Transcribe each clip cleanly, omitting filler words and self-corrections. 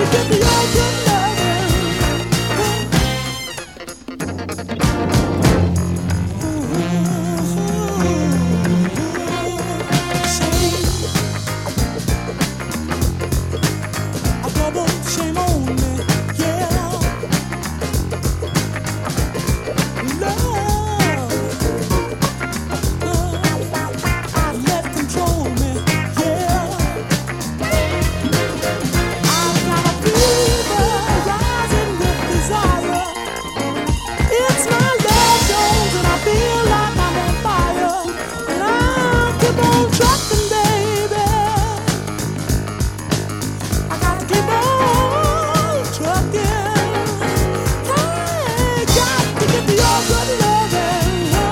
give me all good loving. A double shame on me, yeah. Love, I let control me, yeah. I've got a fever rising with desire. It's my love jones and I feel like I'm on fire. And I keep on trucking, baby. I gotta keep on trucking. Hey, got to get the all good loving.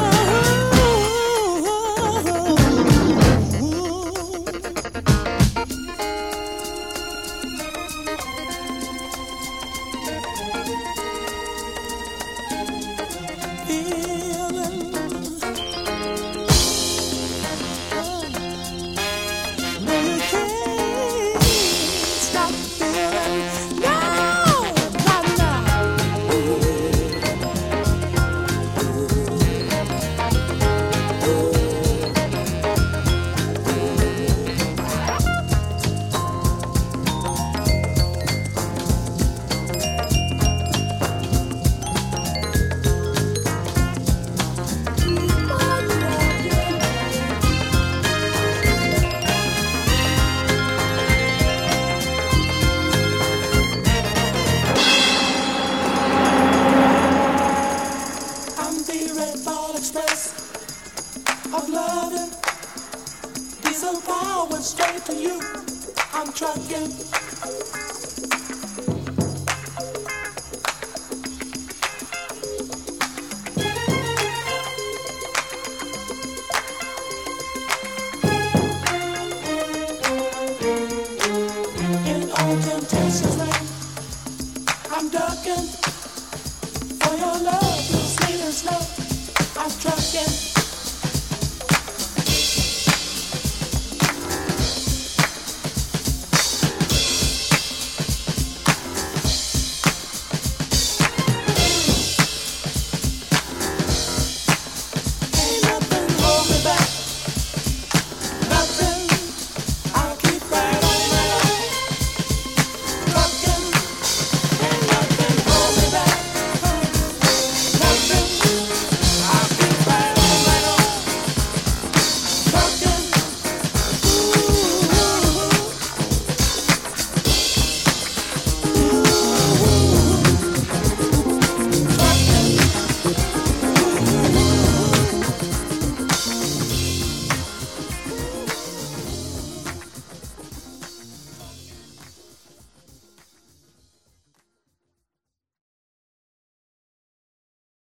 I'm the Red Ball Express of loving. Diesel power straight to you. I'm trucking. In all temptations rain, I'm ducking. For your love, you're sweet and slow. I'm trucking.